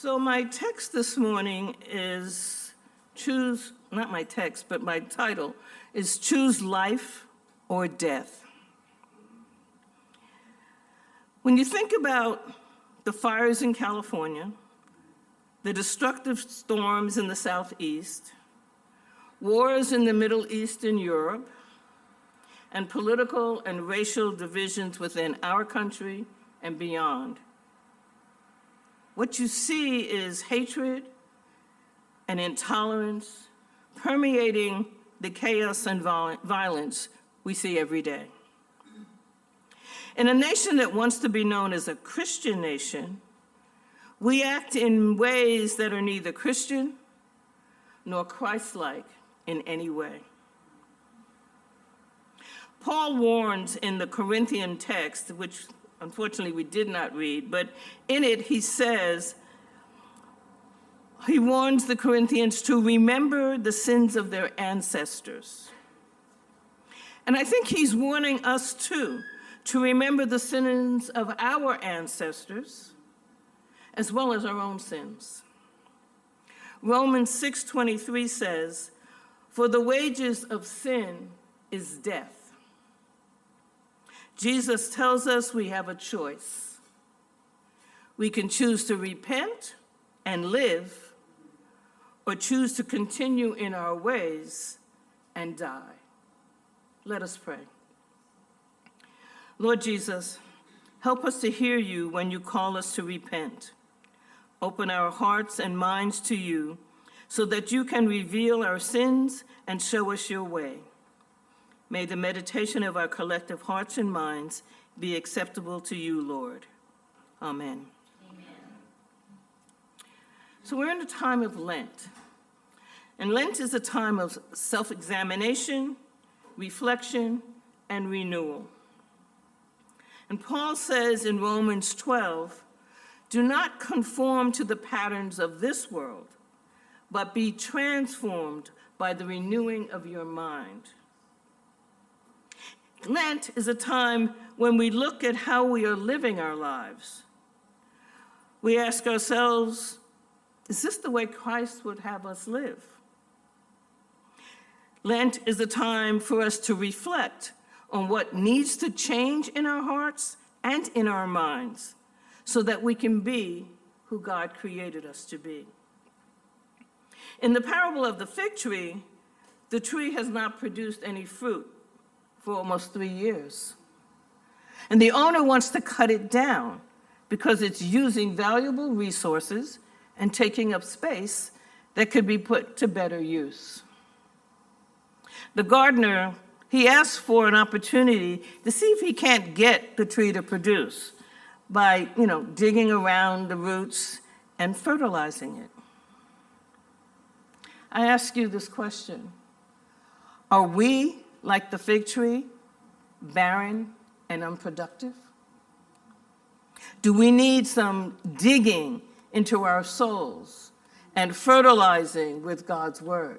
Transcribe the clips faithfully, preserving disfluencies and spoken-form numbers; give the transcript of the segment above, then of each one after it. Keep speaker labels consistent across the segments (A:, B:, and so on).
A: So my text this morning is choose, not my text, but my title is Choose Life or Death. When you think about the fires in California, the destructive storms in the Southeast, wars in the Middle East and Europe, and political and racial divisions within our country and beyond, what you see is hatred and intolerance permeating the chaos and violence we see every day. In a nation that wants to be known as a Christian nation, we act in ways that are neither Christian nor Christ-like in any way. Paul warns in the Corinthian text, which unfortunately we did not read, but in it he says, he warns the Corinthians to remember the sins of their ancestors. And I think he's warning us too, to remember the sins of our ancestors, as well as our own sins. Romans six twenty-three says, "For the wages of sin is death." Jesus tells us we have a choice. We can choose to repent and live, or choose to continue in our ways and die. Let us pray. Lord Jesus, help us to hear you when you call us to repent. Open our hearts and minds to you so that you can reveal our sins and show us your way. May the meditation of our collective hearts and minds be acceptable to you, Lord. Amen. Amen. So we're in a time of Lent. And Lent is a time of self-examination, reflection, and renewal. And Paul says in Romans twelve, "Do not conform to the patterns of this world, but be transformed by the renewing of your mind." Lent is a time when we look at how we are living our lives. We ask ourselves, is this the way Christ would have us live? Lent is a time for us to reflect on what needs to change in our hearts and in our minds so that we can be who God created us to be. In the parable of the fig tree, the tree has not produced any fruit for almost three years. And the owner wants to cut it down because it's using valuable resources and taking up space that could be put to better use. The gardener, he asks for an opportunity to see if he can't get the tree to produce by, you know, digging around the roots and fertilizing it. I ask you this question: are we, like the fig tree, barren and unproductive? Do we need some digging into our souls and fertilizing with God's word?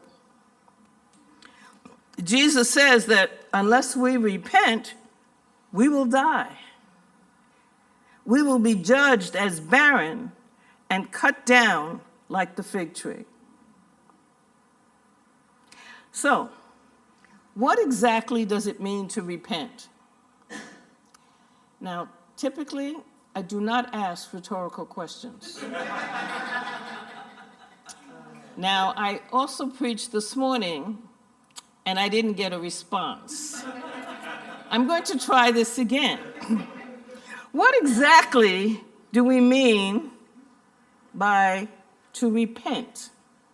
A: Jesus says that unless we repent, we will die. We will be judged as barren and cut down like the fig tree. So, what exactly does it mean to repent? Now, typically, I do not ask rhetorical questions. Now, I also preached this morning, and I didn't get a response. I'm going to try this again. What exactly do we mean by to repent?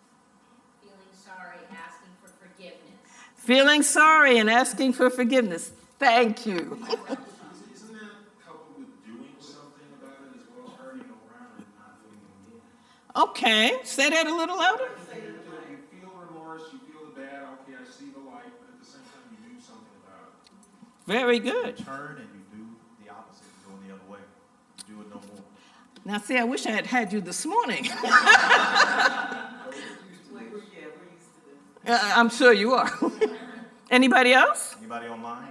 A: Feeling sorry and asking for forgiveness. Thank you.
B: Isn't that coupled with doing something about it as well, turning around and not doing it?
A: Okay, say that a little louder.
B: You feel remorse, you feel the bad, okay, I see the light, but at the same time you do something about it.
A: Very good.
C: You turn and you do the opposite, going the other way. You do it no more.
A: Now see, I wish I had had you this morning. Uh, I'm sure you are. Anybody else?
C: Anybody online?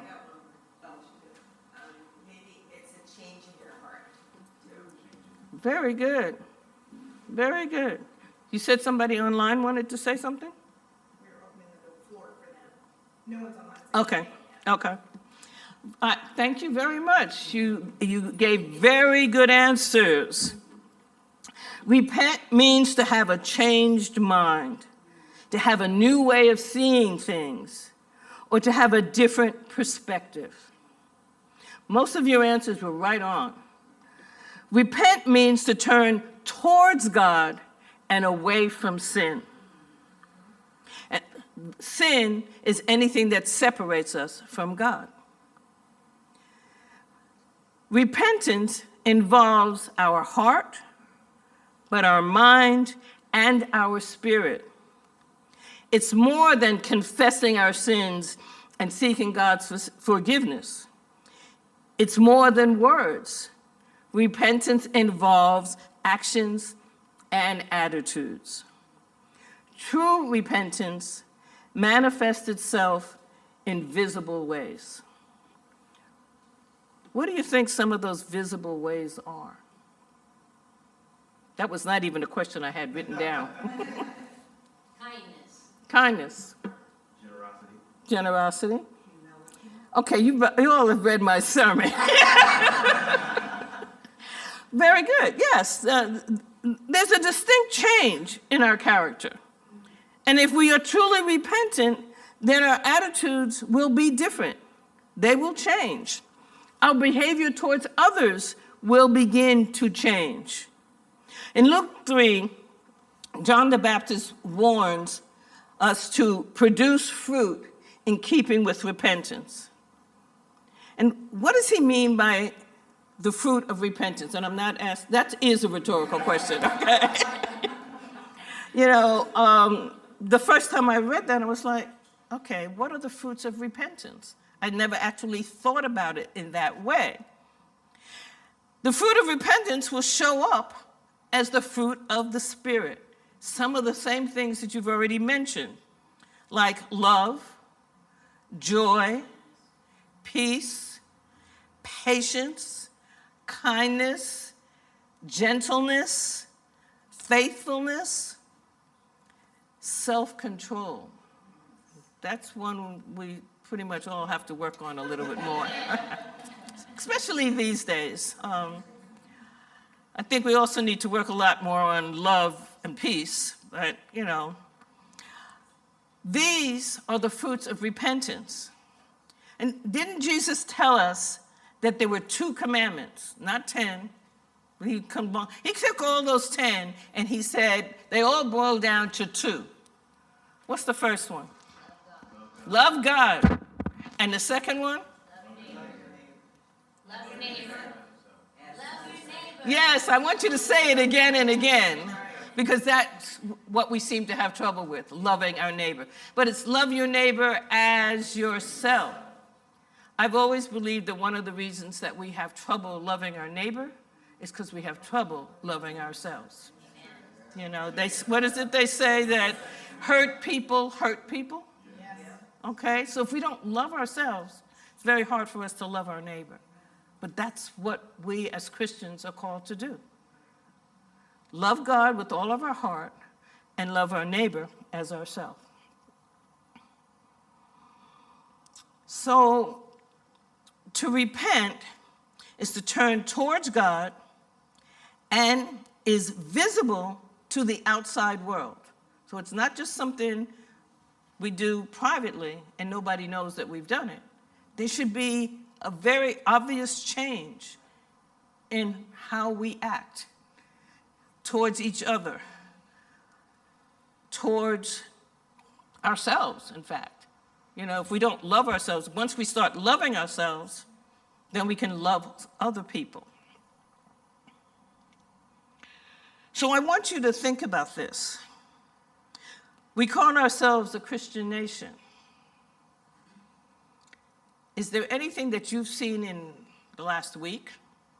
D: Maybe it's a change in your heart.
A: Very good. Very good. You said somebody online wanted to say something?
D: We're opening the floor for them. No one's online.
A: Okay, okay. Uh, thank you very much. You, you gave very good answers. Repent means to have a changed mind, to have a new way of seeing things, or to have a different perspective. Most of your answers were right on. Repent means to turn towards God and away from sin. And sin is anything that separates us from God. Repentance involves our heart, but our mind and our spirit. It's more than confessing our sins and seeking God's forgiveness. It's more than words. Repentance involves actions and attitudes. True repentance manifests itself in visible ways. What do you think some of those visible ways are? That was not even a question I had written down.
E: Kindness.
A: Kindness.
C: Generosity.
A: Generosity. Okay, you, you all have read my sermon. Very good, yes. Uh, there's a distinct change in our character. And if we are truly repentant, then our attitudes will be different. They will change. Our behavior towards others will begin to change. In Luke three, John the Baptist warns us to produce fruit in keeping with repentance. And what does he mean by the fruit of repentance? And I'm not asked, that is a rhetorical question, okay? You know, um, the first time I read that, I was like, okay, what are the fruits of repentance? I never actually thought about it in that way. The fruit of repentance will show up as the fruit of the Spirit. Some of the same things that you've already mentioned, like love, joy, peace, patience, kindness, gentleness, faithfulness, self-control. That's one we pretty much all have to work on a little bit more, especially these days. Um, I think we also need to work a lot more on love and peace, but, you know, these are the fruits of repentance. And didn't Jesus tell us that there were two commandments, not ten? He, combined, he took all those ten and he said they all boil down to two. What's the first one? Love God. Love God. And the second one?
E: Love your neighbor. Love your neighbor.
A: Yes, I want you to say it again and again, because that's what we seem to have trouble with, loving our neighbor. But it's love your neighbor as yourself. I've always believed that one of the reasons that we have trouble loving our neighbor is because we have trouble loving ourselves. You know, they, what is it they say, that hurt people hurt people? Okay, so if we don't love ourselves, it's very hard for us to love our neighbor. But that's what we as Christians are called to do. Love God with all of our heart and love our neighbor as ourselves. So to repent is to turn towards God and is visible to the outside world. So it's not just something we do privately and nobody knows that we've done it. There should be a very obvious change in how we act towards each other, towards ourselves, in fact. You know, if we don't love ourselves, once we start loving ourselves, then we can love other people. So I want you to think about this. We call ourselves a Christian nation. Is there anything that you've seen in the last week?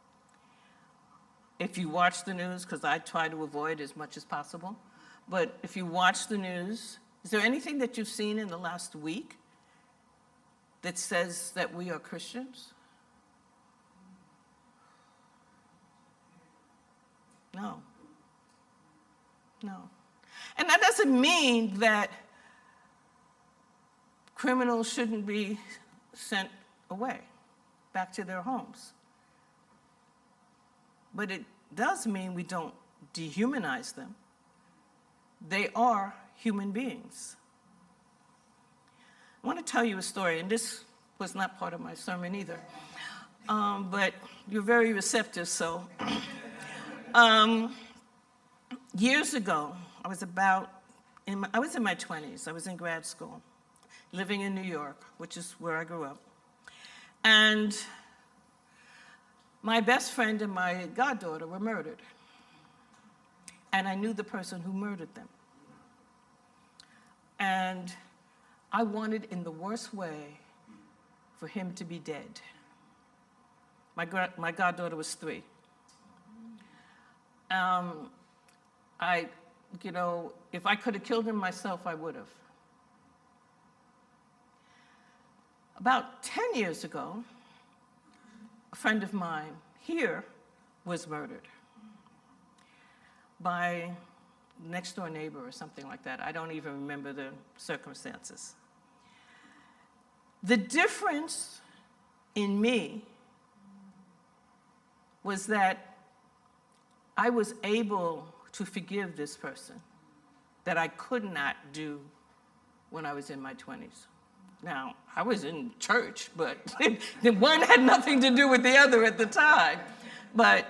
A: If you watch the news, because I try to avoid as much as possible, but if you watch the news, is there anything that you've seen in the last week that says that we are Christians? No. No. And that doesn't mean that criminals shouldn't be sent away, back to their homes. But it does mean we don't dehumanize them. They are human beings. I want to tell you a story, and this was not part of my sermon either, um, but you're very receptive, so. um, years ago, I was about, in my, I was in my twenties, I was in grad school, living in New York, which is where I grew up. And my best friend and my goddaughter were murdered. And I knew the person who murdered them. And I wanted, in the worst way, for him to be dead. My, my goddaughter was three. Um, I, you know, if I could have killed him myself, I would have. About ten years ago, a friend of mine here was murdered by next door neighbor or something like that. I don't even remember the circumstances. The difference in me was that I was able to forgive this person that I could not do when I was in my twenties. Now, I was in church, but the one had nothing to do with the other at the time. But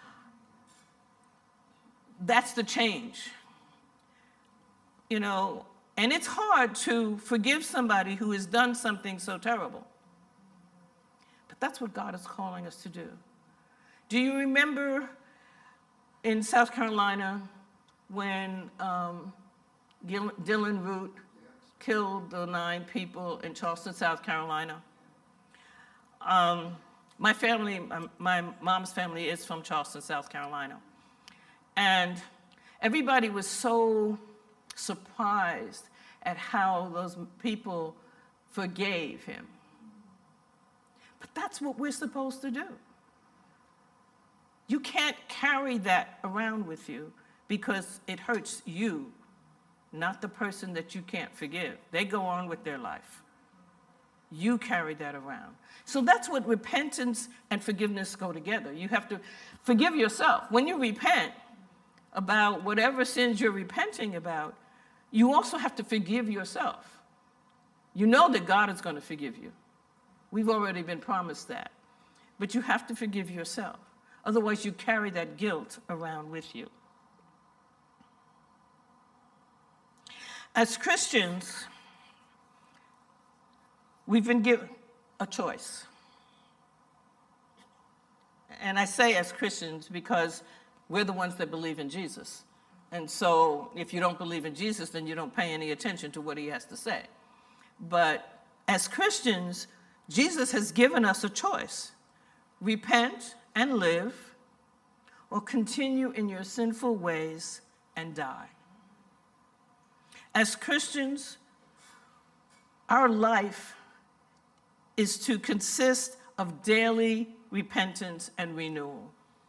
A: that's the change. You know, and it's hard to forgive somebody who has done something so terrible. But that's what God is calling us to do. Do you remember in South Carolina when um, Dylan Root killed the nine people in Charleston, South Carolina? Um, my family, my mom's family is from Charleston, South Carolina. And everybody was so surprised at how those people forgave him. But that's what we're supposed to do. You can't carry that around with you because it hurts you, not the person that you can't forgive. They go on with their life. You carry that around. So that's what repentance and forgiveness go together. You have to forgive yourself. When you repent about whatever sins you're repenting about, you also have to forgive yourself. You know that God is going to forgive you. We've already been promised that. But you have to forgive yourself. Otherwise, you carry that guilt around with you. As Christians, we've been given a choice. And I say as Christians because we're the ones that believe in Jesus. And so if you don't believe in Jesus, then you don't pay any attention to what he has to say. But as Christians, Jesus has given us a choice. Repent and live, or continue in your sinful ways and die. As Christians, our life is to consist of daily repentance and renewal.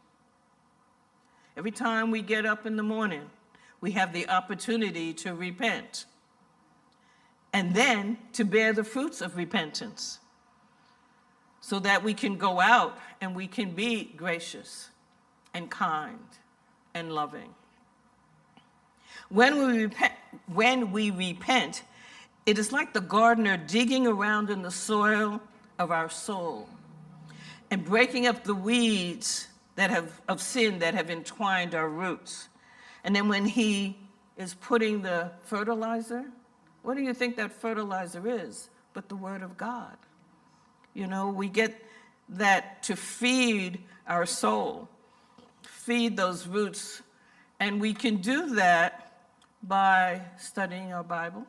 A: Every time we get up in the morning, we have the opportunity to repent and then to bear the fruits of repentance so that we can go out and we can be gracious and kind and loving. When we repent, when we repent, it is like the gardener digging around in the soil of our soul and breaking up the weeds that have of sin that have entwined our roots. And then when he is putting the fertilizer, what do you think that fertilizer is but the Word of God? You know, we get that to feed our soul, feed those roots, and we can do that by studying our Bible,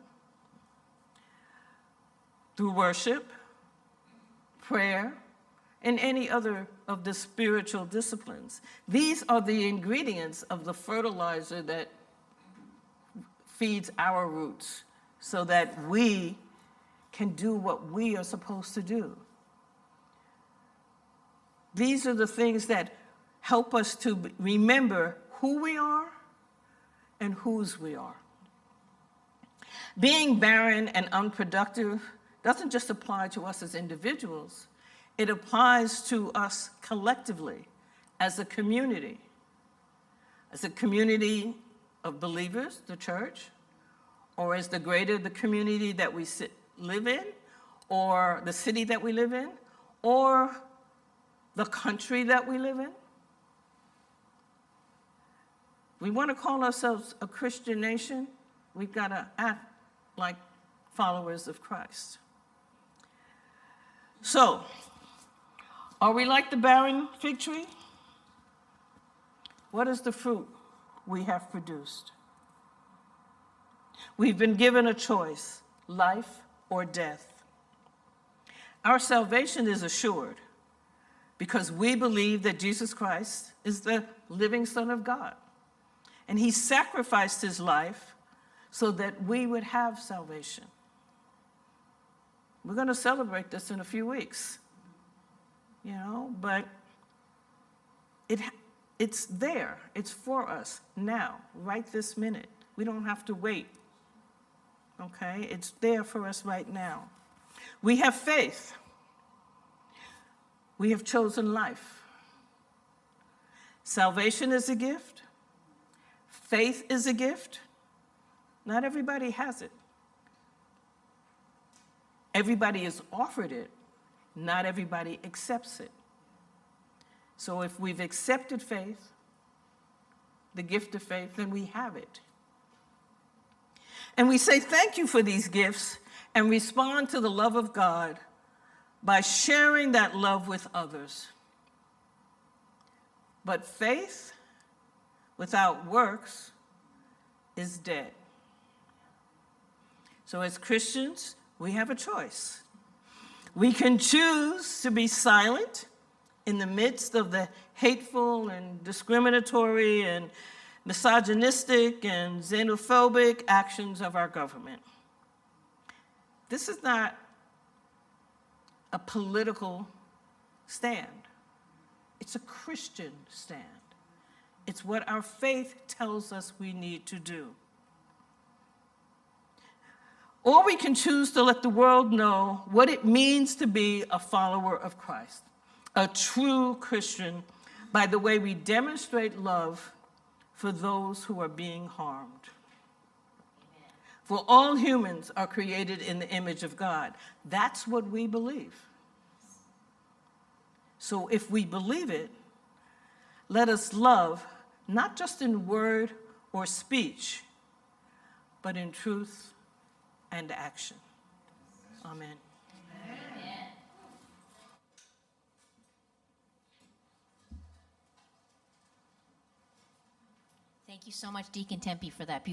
A: through worship, prayer, and any other of the spiritual disciplines. These are the ingredients of the fertilizer that feeds our roots so that we can do what we are supposed to do. These are the things that help us to remember who we are and whose we are. Being barren and unproductive doesn't just apply to us as individuals, it applies to us collectively as a community, as a community of believers, the church, or as the greater the community that we sit, live in, or the city that we live in, or the country that we live in. We want to call ourselves a Christian nation, we've got to act like followers of Christ. So, are we like the barren fig tree? What is the fruit we have produced? We've been given a choice, life or death. Our salvation is assured because we believe that Jesus Christ is the living Son of God. And he sacrificed his life so that we would have salvation. We're going to celebrate this in a few weeks, you know, but it, it's there. It's for us now, right this minute. We don't have to wait, okay? It's there for us right now. We have faith. We have chosen life. Salvation is a gift. Faith is a gift. Not everybody has it. Everybody is offered it. Not everybody accepts it. So if we've accepted faith, the gift of faith, then we have it. And we say thank you for these gifts and respond to the love of God by sharing that love with others. But faith without works is dead. So as Christians, we have a choice. We can choose to be silent in the midst of the hateful and discriminatory and misogynistic and xenophobic actions of our government. This is not a political stand. It's a Christian stand. It's what our faith tells us we need to do. Or we can choose to let the world know what it means to be a follower of Christ, a true Christian, by the way we demonstrate love for those who are being harmed. Amen. For all humans are created in the image of God. That's what we believe. So if we believe it, let us love not just in word or speech, but in truth and action. Amen.
E: Amen.
F: Thank you so much, Deacon Tempe, for that beautiful